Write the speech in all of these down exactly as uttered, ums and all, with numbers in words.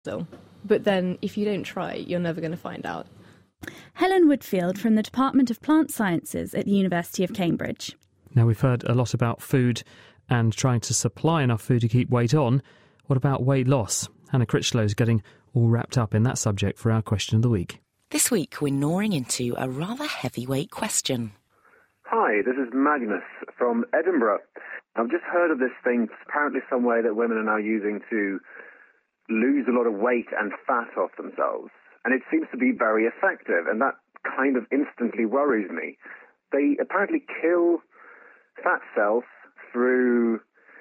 So, but then if you don't try, you're never going to find out. Helen Woodfield from the Department of Plant Sciences at the University of Cambridge. Now, we've heard a lot about food and trying to supply enough food to keep weight on. What about weight loss? Hannah Critchlow's getting all wrapped up in that subject for our question of the week. This week we're gnawing into a rather heavyweight question. Hi, this is Magnus from Edinburgh. I've just heard of this thing, apparently some way that women are now using to lose a lot of weight and fat off themselves. And it seems to be very effective, and that kind of instantly worries me. They apparently kill fat cells through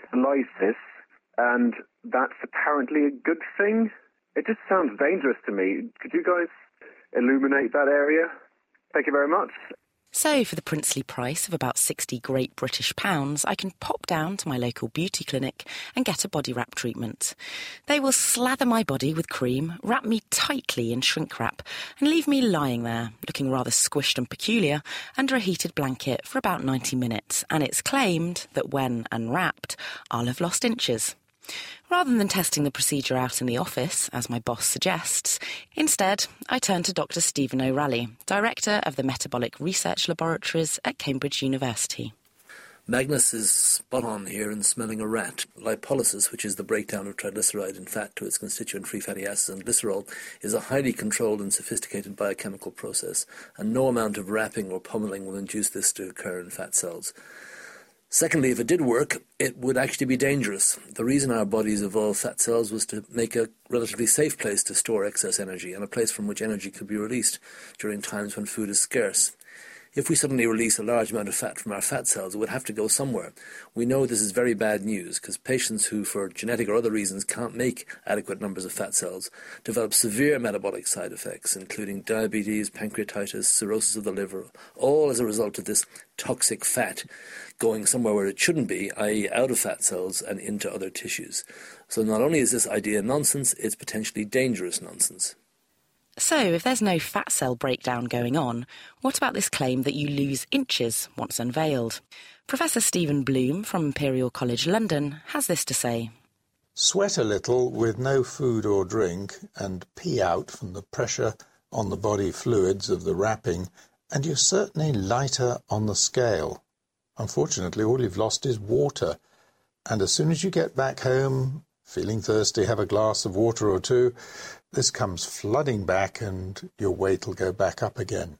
lysis, and that's apparently a good thing. It just sounds dangerous to me. Could you guys illuminate that area? Thank you very much. So, for the princely price of about sixty great British pounds, I can pop down to my local beauty clinic and get a body wrap treatment. They will slather my body with cream, wrap me tightly in shrink wrap, and leave me lying there, looking rather squished and peculiar, under a heated blanket for about ninety minutes, and it's claimed that when unwrapped, I'll have lost inches. Rather than testing the procedure out in the office, as my boss suggests, instead I turn to Doctor Stephen O'Ralley, Director of the Metabolic Research Laboratories at Cambridge University. Magnus is spot on here in smelling a rat. Lipolysis, which is the breakdown of triglyceride in fat to its constituent free fatty acids and glycerol, is a highly controlled and sophisticated biochemical process, and no amount of wrapping or pummeling will induce this to occur in fat cells. Secondly, if it did work, it would actually be dangerous. The reason our bodies evolved fat cells was to make a relatively safe place to store excess energy and a place from which energy could be released during times when food is scarce. If we suddenly release a large amount of fat from our fat cells, it would have to go somewhere. We know this is very bad news because patients who, for genetic or other reasons, can't make adequate numbers of fat cells develop severe metabolic side effects, including diabetes, pancreatitis, cirrhosis of the liver, all as a result of this toxic fat going somewhere where it shouldn't be, that is out of fat cells and into other tissues. So not only is this idea nonsense, it's potentially dangerous nonsense. So, if there's no fat cell breakdown going on, what about this claim that you lose inches once unveiled? Professor Stephen Bloom from Imperial College London has this to say. Sweat a little with no food or drink and pee out from the pressure on the body fluids of the wrapping, and you're certainly lighter on the scale. Unfortunately, all you've lost is water, and as soon as you get back home, feeling thirsty, have a glass of water or two, this comes flooding back and your weight will go back up again.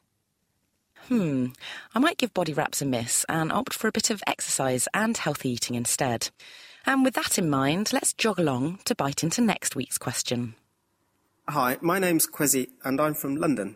Hmm, I might give body wraps a miss and opt for a bit of exercise and healthy eating instead. And with that in mind, let's jog along to bite into next week's question. Hi, my name's Kwesi and I'm from London.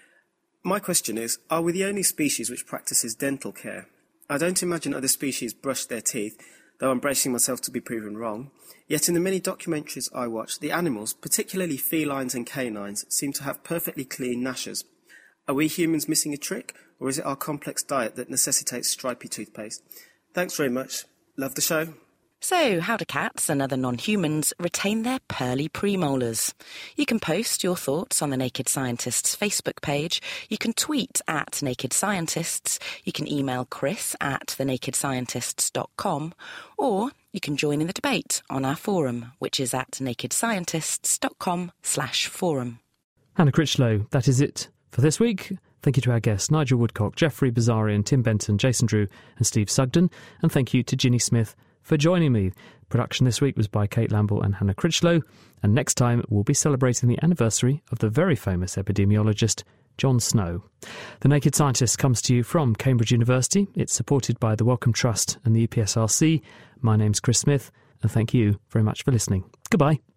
My question is, are we the only species which practices dental care? I don't imagine other species brush their teeth, though I'm bracing myself to be proven wrong. Yet in the many documentaries I watch, the animals, particularly felines and canines, seem to have perfectly clean gnashes. Are we humans missing a trick, or is it our complex diet that necessitates stripy toothpaste? Thanks very much. Love the show. So, how do cats and other non-humans retain their pearly premolars? You can post your thoughts on the Naked Scientists Facebook page, you can tweet at Naked Scientists, you can email Chris at the naked scientists dot com, or you can join in the debate on our forum, which is at naked scientists dot com slash forum. Hannah Critchlow, that is it for this week. Thank you to our guests Nigel Woodcock, Jeffrey Bazarian, Tim Benton, Jason Drew and Steve Sugden, and thank you to Ginny Smith for joining me. Production this week was by Kate Lamble and Hannah Critchlow, and next time we'll be celebrating the anniversary of the very famous epidemiologist John Snow. The Naked Scientist comes to you from Cambridge University. It's supported by the Wellcome Trust and the E P S R C. My name's Chris Smith, and thank you very much for listening. Goodbye.